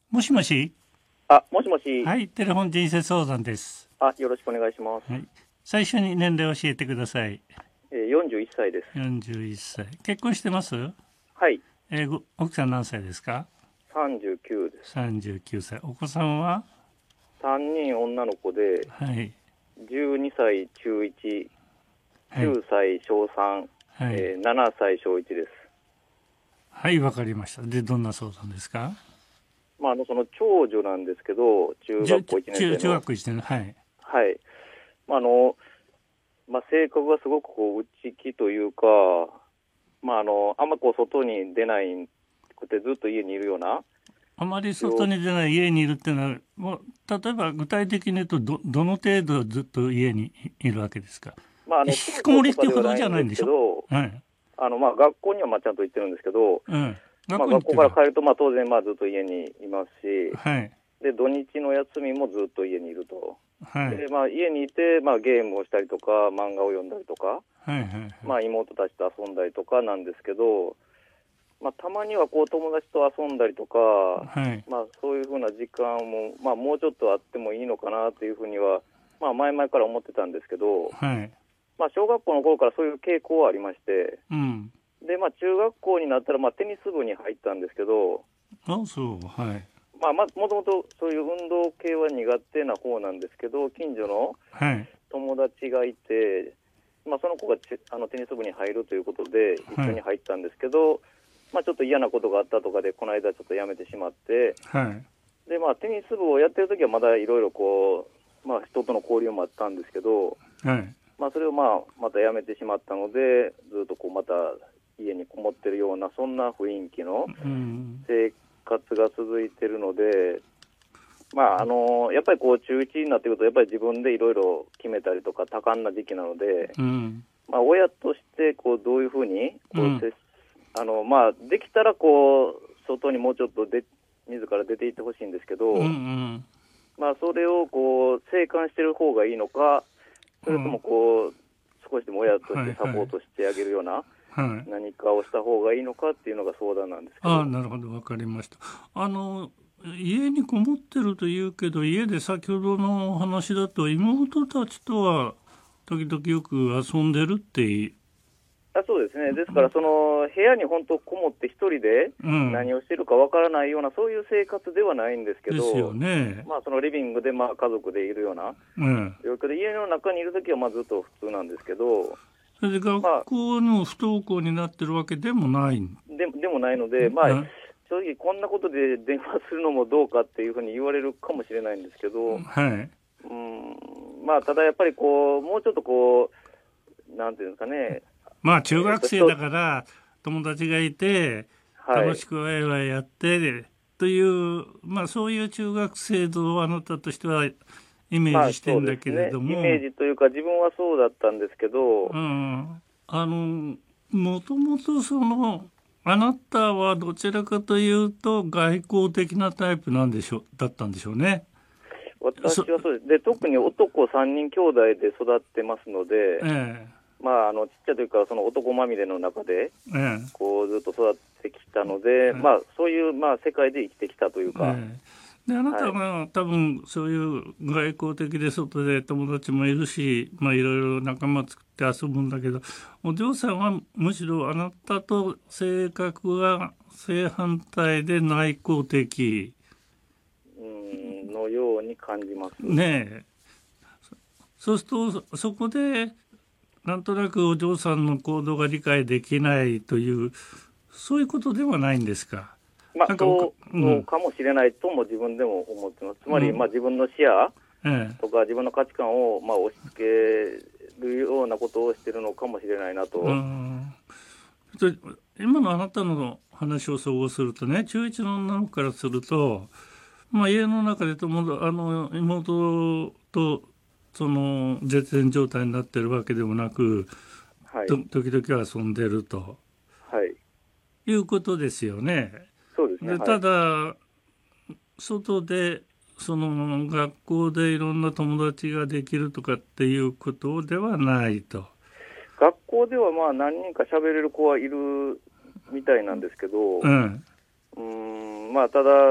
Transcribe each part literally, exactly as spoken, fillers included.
もしもし。 あ、もしもし。 はい、テレフォン人生相談です。 あ、よろしくお願いします。 はい、最初に年齢を教えてください。 えー、よんじゅういっさいです。 よんじゅういっさい。結婚してます？ はい。 えーご奥さん何歳ですか？ さんじゅうきゅうです。 さんじゅうきゅうさい。お子さんは？ さんにん女の子で、 はい。 じゅうにさい中いち、 はい。 きゅうさい小さん、 はい。 えー、ななさい小いちです。 はい、わかりました。で、どんな相談ですか？ まあ、あの、その長女なんですけど、中学校いちねん生の。 中、中学校いちねんの。はい。 はい。まあ、あの、まあ、性格がすごくこう内気というか、まあ、あの、あんまこう外に出ないくてずっと家にいるような。 あまり外に出ない家にいるっていうのは、もう例えば具体的に言うと ど, どの程度ずっと家にいるわけですか？ まあ、あの、 引きこもりっていうほどじゃないんでしょ？ はい。あの、まあ、学校にはまあちゃんと行ってるんですけど、 うん、 学校まあ、学校から帰ると、まあ、当然、まあ、ずっと家にいますし、 はい、 で、土日の休みもずっと家にいると。 はい、 で、まあ、家にいて、まあ、ゲームをしたりとか、漫画を読んだりとか、 はいはいはい、 まあ、妹たちと遊んだりとかなんですけど、まあ、たまにはこう友達と遊んだりとか、 はい、 まあ、そういうふうな時間も、まあ、もうちょっとあってもいいのかなというふうには、まあ、前々から思ってたんですけど、 はい、 まあ、小学校の頃からそういう傾向はありまして、 うん、 で、まあ、中学校になったら、まあ、テニス部に入ったんですけど、 あ、そう、はい、 まあ、まもともとそういう運動系は苦手な方なんですけど、近所の友達がいて、まあ、その子があのテニス部に入るということで一緒に入ったんですけど、はい、まあ、ちょっと嫌なことがあったとかでこの間ちょっとやめてしまって、 はい、 で、まあ、テニス部をやってる時はまだいろいろこう、まあ、人との交流もあったんですけど、 はい、 まあ、それをまあまたやめてしまったので、ずっとこうまた家にこもってるようなそんな雰囲気の生活が続いてるので、まあ、あのやっぱりこう中いちになってくるとやっぱり自分でいろいろ決めたりとか多感な時期なので、 うん、 まあ、親としてこうどういうふうにこう接、うん、あのまあ、できたらこう外にもうちょっとで自ら出ていってほしいんですけど、 うんうん、 まあ、それをこう静観してる方がいいのか、それともこう少しでも親としてサポートしてあげるような、はいはい、何かをした方がいいのかっていうのが相談なんですけど。 ああ、なるほど、わかりました。あの家にこもってるというけど、家で先ほどのお話だと妹たちとは時々よく遊んでるってあ、そうですね。ですからその部屋に本当こもって一人で何をしてるかわからないような、うん、そういう生活ではないんですけど、 ですよね。 まあ、そのリビングでまあ家族でいるような状況で、うん、家の中にいるときはまあずっと普通なんですけど、 それで学校の不登校になってるわけでもない、 まあ、で, でもないので、まあ、正直こんなことで電話するのもどうかっていうふうに言われるかもしれないんですけど、 はい、 うん、まあ、ただやっぱりこうもうちょっとこうなんていうんですかね、 まあ中学生だから友達がいて楽しくワイワイやってという、はい、まあそういう中学生度をあなたとしてはイメージしてるんだけれども、 まあそうですね、イメージというか自分はそうだったんですけど、 うん、あのもともとそのあなたはどちらかというと外交的なタイプなんでしょだったんでしょうね。 私はそうです。で、特に男さんにん兄弟で育ってますので、ええ、まあ、あのちっちゃい時からその男まみれの中で、ええ、こうずっと育ってきたので、ええ、まあ、そういう、まあ、世界で生きてきたというか、ええ、であなたが、はい、多分そういう外交的で外で友達もいるし、まあ、いろいろ仲間作って遊ぶんだけど、お嬢さんはむしろあなたと性格が正反対で内向的のように感じますね。えそうするとそこでなんとなくお嬢さんの行動が理解できないというそういうことではないんですか？ まあ、そうのかもしれないとも自分でも思ってます。つまり、まあ、自分の視野とか自分の価値観を、まあ、押し付けるようなことをしているのかもしれないなと。うん、 今のあなたの話を総合するとね、中いちの女の子からすると、まあ、家の中でともあの妹とその絶縁状態になっているわけでもなく、はい、時々遊んでると、はい、いうことですよね。 そうですね。 でただ、はい、外でその学校でいろんな友達ができるとかっていうことではないと。 学校ではまあ何人か喋れる子はいるみたいなんですけど、うん、うーんまあただそ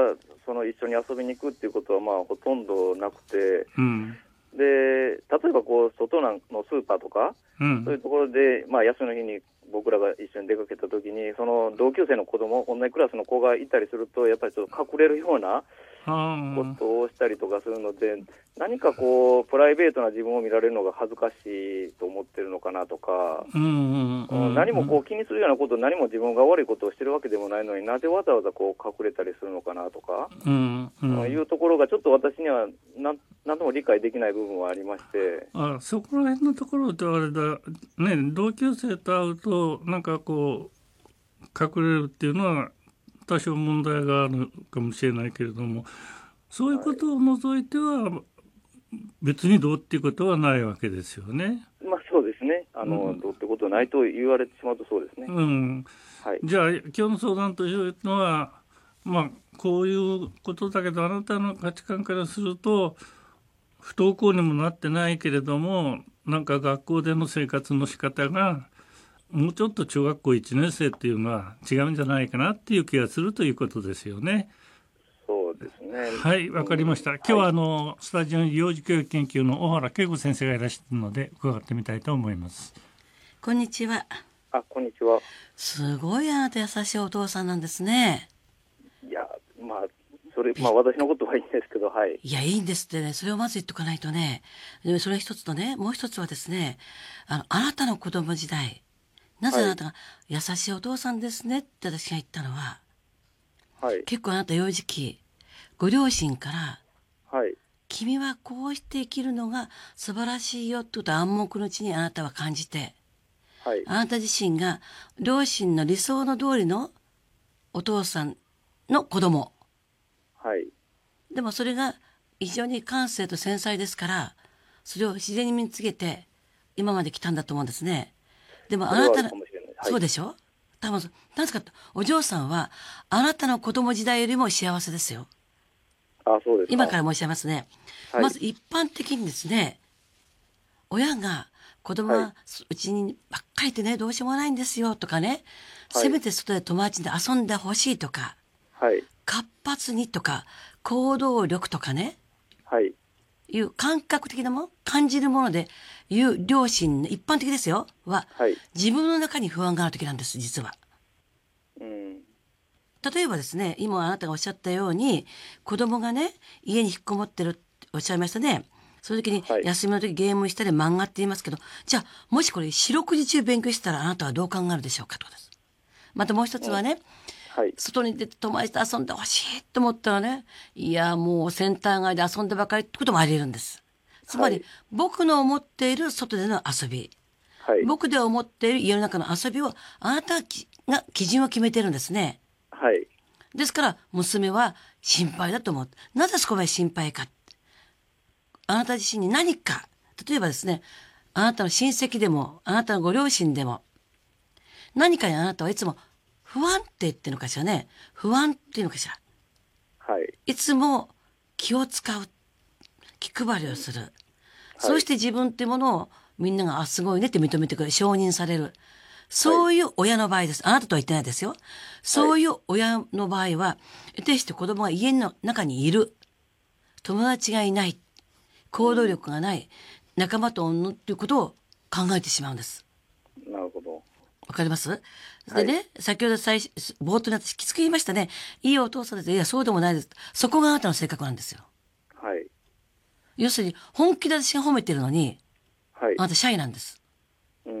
その一緒に遊びに行くっていうことはまあほとんどなくて、 うん、 で例えばこう外のスーパーとか、うん、そういうところで、まあ、休みの日に僕らが一緒に出かけたときに、その同級生の子供、同じクラスの子がいたりすると、やっぱりちょっと隠れるようなことをしたりとかするので、何かこうプライベートな自分を見られるのが恥ずかしいと思ってるのかなとか、うんうんうんうん、何もこう気にするようなこと、何も自分が悪いことをしてるわけでもないのになぜわざわざこう隠れたりするのかなとか、うんうん、いうところがちょっと私には何何とも理解できない部分はありまして、 あ、そこら辺のところってあれだね、同級生と会うとなんかこう隠れるっていうのは多少問題があるかもしれないけれども、そういうことを除いては別にどうっていうことはないわけですよね。 まあそうですね、あの、うん、どうってことはないと言われてしまうとそうですね、 うんはい、じゃあ今日の相談というのは、まあ、こういうことだけどあなたの価値観からすると不登校にもなってないけれども、なんか学校での生活の仕方がもうちょっと中学校いちねん生っていうのは違うんじゃないかなっていう気がするということですよね。 そうですね。 はい、わかりました。今日はあの、はい、スタジオに幼児教育研究の小原恵子先生がいらっしゃるので伺ってみたいと思います。 こんにちは。 あ、こんにちは。 すごいあなた優しいお父さんなんですね。 いや、まあそれ、まあ私のことはいいんですけど、はい。 いや、いいんですってね。それをまず言っとかないとね。でそれ一つとね、もう一つはですね、あの、あなたの子供時代、なぜあなたが優しいお父さんですねって私が言ったのは、はい、結構あなた幼児期、ご両親から、はい、君はこうして生きるのが素晴らしいよってことを暗黙のうちにあなたは感じて、はい、あなた自身が両親の理想の通りのお父さんの子供、はい、でもそれが非常に感性と繊細ですから、それを自然に身につけて今まで来たんだと思うんですね。でもあなたの、はい、そうでしょ、多分、なんですか、お嬢さんはあなたの子供時代よりも幸せですよ。 あ、そうですか。 今から申し上げますね。はい、まず一般的にですね、親が子供はうちにばっかりいてね、どうしようもないんですよとかね、はい、せめて外で友達で遊んでほしいとか、はい、活発にとか、行動力とかね、はい、いう感覚的なもの、感じるものでいう両親、一般的ですよ、は、はい、自分の中に不安がある時なんです、実は。うん、例えばですね、今あなたがおっしゃったように、子供がね、家に引っこもってるっておっしゃいましたね。そういう時に、休みの時ゲームしたり漫画って言いますけど、じゃあ、もしこれ四六時中勉強してたらあなたはどう考えるでしょうかとです。またもう一つはね、うんはい、外に出て友達と遊んでほしいと思ったらね、いやもうセンター街で遊んでばかりってこともあり得るんです。つまり、はい、僕の思っている外での遊び、はい、僕で思っている家の中の遊びをあなたが基準を決めてるんですね。はい、ですから娘は心配だと思う。なぜそこまで心配か。あなた自身に何か、例えばですね、あなたの親戚でもあなたのご両親でも何かにあなたはいつも不安定っていうのかしらね。不安っていうのかしら。はい。いつも気を使う。気配りをする。はい、そうして自分っていうものをみんなが、あ、すごいねって認めてくれる。承認される。そういう親の場合です。あなたとは言ってないですよ。そういう親の場合は、得てして子供が家の中にいる。友達がいない。行動力がない。仲間と女っていうことを考えてしまうんです。 なるほど。 わかります？でね、はい、先ほど最初、冒頭に私きつく言いましたね。いいお父さんです。いや、そうでもないです。そこがあなたの性格なんですよ。はい。要するに、本気で私が褒めてるのに、はい、あなたシャイなんです。うん。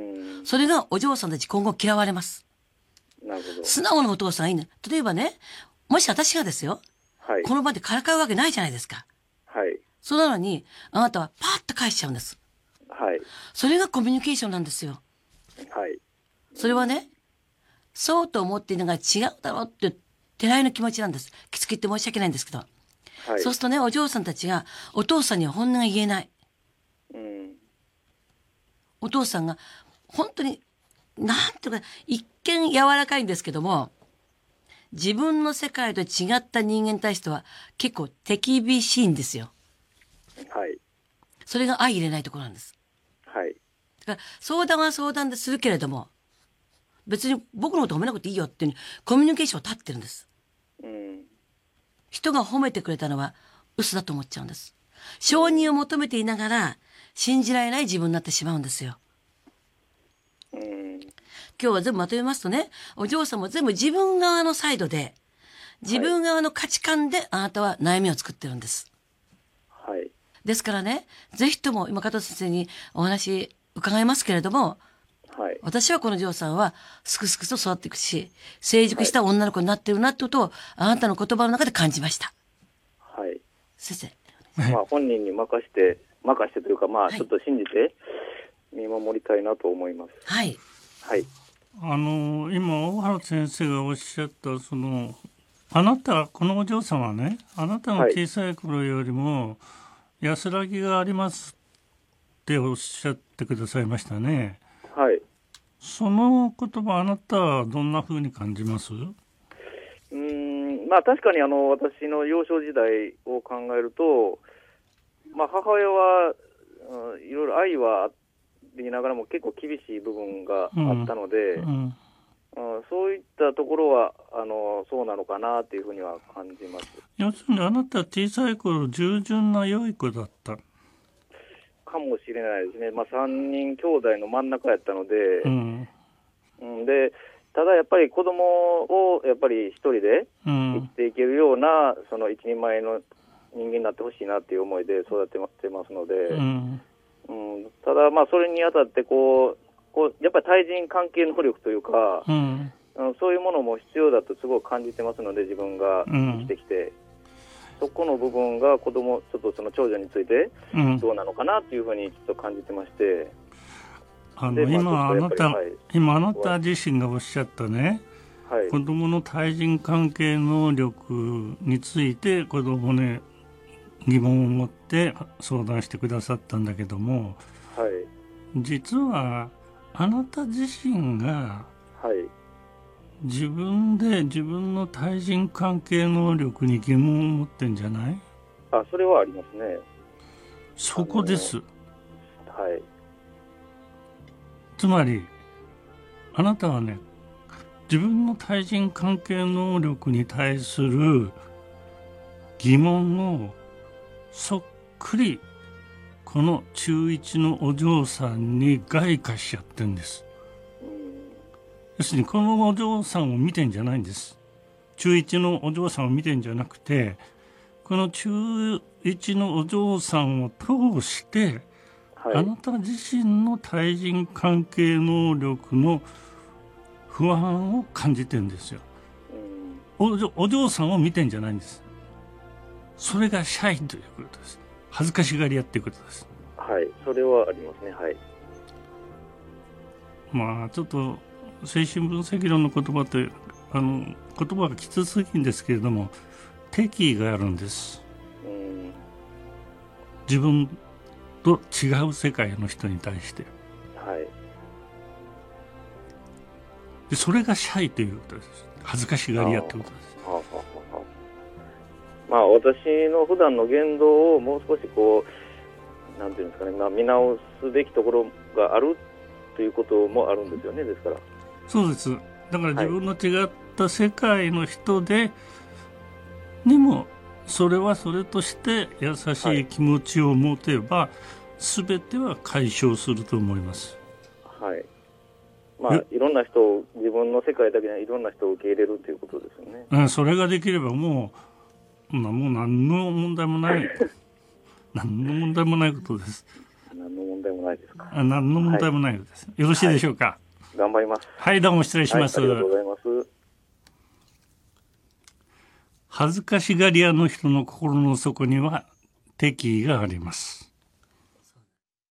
それがお嬢さんたち今後嫌われます。なるほど。素直なお父さんがいいね。例えばね、もし私がですよ、はい、この場でからかうわけないじゃないですか。はい。そうなのに、あなたはパーッと返しちゃうんです。はい。それがコミュニケーションなんですよ。はい。それはね、そうと思っていながら違うだろうっててらいの気持ちなんです。きつく言って申し訳ないんですけど。はい、そうするとね、お嬢さんたちがお父さんには本音が言えない。うん、お父さんが本当に、なんていうか、一見柔らかいんですけども、自分の世界と違った人間に対しては結構手厳しいんですよ。はい。それが相入れないところなんです。はい。だから相談は相談でするけれども、別に僕のこと褒めなくていいよっていうコミュニケーションを立ってるんです。うん。 人が褒めてくれたのは嘘だと思っちゃうんです。承認を求めていながら信じられない自分になってしまうんですよ。 うん、 今日は全部まとめますとね、お嬢さんも全部自分側のサイドで、自分側の価値観であなたは悩みを作ってるんです。 はい。 ですからね、ぜひとも今加藤先生にお話伺いますけれども、 はい、 私はこの嬢さんはすくすくと育っていくし、成熟した女の子になってるなってことをあなたの言葉の中で感じました。 はい。 先生。まあ本人に任して、任してというか、まあちょっと信じて見守りたいなと思います。 はい。 はい。 あの今大原先生がおっしゃったそのあなたこのお嬢さんはね、あなたの小さい頃よりも安らぎがありますっておっしゃってくださいましたね。 はい。 その言葉あなたはどんな風に感じます？ うーん、まあ確かにあの私の幼少時代を考えると、まあ母親は、うん、いろいろ愛はありながらも結構厳しい部分があったので、うんうんうん、そういったところはあのそうなのかなというふうには感じます。 要するにあなたは小さい頃従順な良い子だったかもしれないですね。まあ、さんにん兄弟の真ん中やったので、うんうん、でただやっぱり子供をやっぱり一人で生きていけるような、うん、その一人前の人間になってほしいなっていう思いで育ててますので、うんうん、ただまあそれにあたってこう、こうやっぱり対人関係能力というか、うん、そういうものも必要だとすごく感じてますので、自分が生きてきて、うん、そこの部分が子供ちょっとその長女についてどうなのかなっていうふうにちょっと感じてまして、 あの今、まあ、あなた、はい、今あなた自身がおっしゃったね、はい、子供の対人関係能力について子供ね疑問を持って相談してくださったんだけども、はい、実はあなた自身が自分で自分の対人関係能力に疑問を持ってんじゃない？ あ、それはありますね。 そこです。 はい。 つまりあなたはね、自分の対人関係能力に対する疑問をそっくりこの中一のお嬢さんに外化しちゃってるんです。要するにこのお嬢さんを見てんじゃないんです。中一のお嬢さんを見てんじゃなくて、この中一のお嬢さんを通して、はい、あなた自身の対人関係能力の不安を感じてるんですよ。お嬢、お嬢さんを見てんじゃないんです。それがシャイということです。恥ずかしがり屋っていうことです。 はい、それはありますね。はい。 まあちょっと精神分析論の言葉ってあの言葉がきつすぎるんですけれども、敵意があるんです。うん、自分と違う世界の人に対して、はい、でそれがシャイということです。恥ずかしがり屋ってことです。はあはあはあ、 まあ私の普段の言動をもう少しこうなんていうんですかね、まあ、見直すべきところがあるということもあるんですよね。ですからそうです。だから自分の違った世界の人で、はい、にもそれはそれとして優しい気持ちを持てば、はい、全ては解消すると思います。 はい。まあいろんな人を自分の世界だけでいろんな人を受け入れるということですよね。 うん、それができればもう、まあ、もう何の問題もない何の問題もないことです。 何の問題もないですか。 あ、何の問題もないです、はい、よろしいでしょうか。はい、 頑張ります。 はい、どうも失礼します。 はい、ありがとうございます。 恥ずかしがり屋の人の心の底には敵意があります。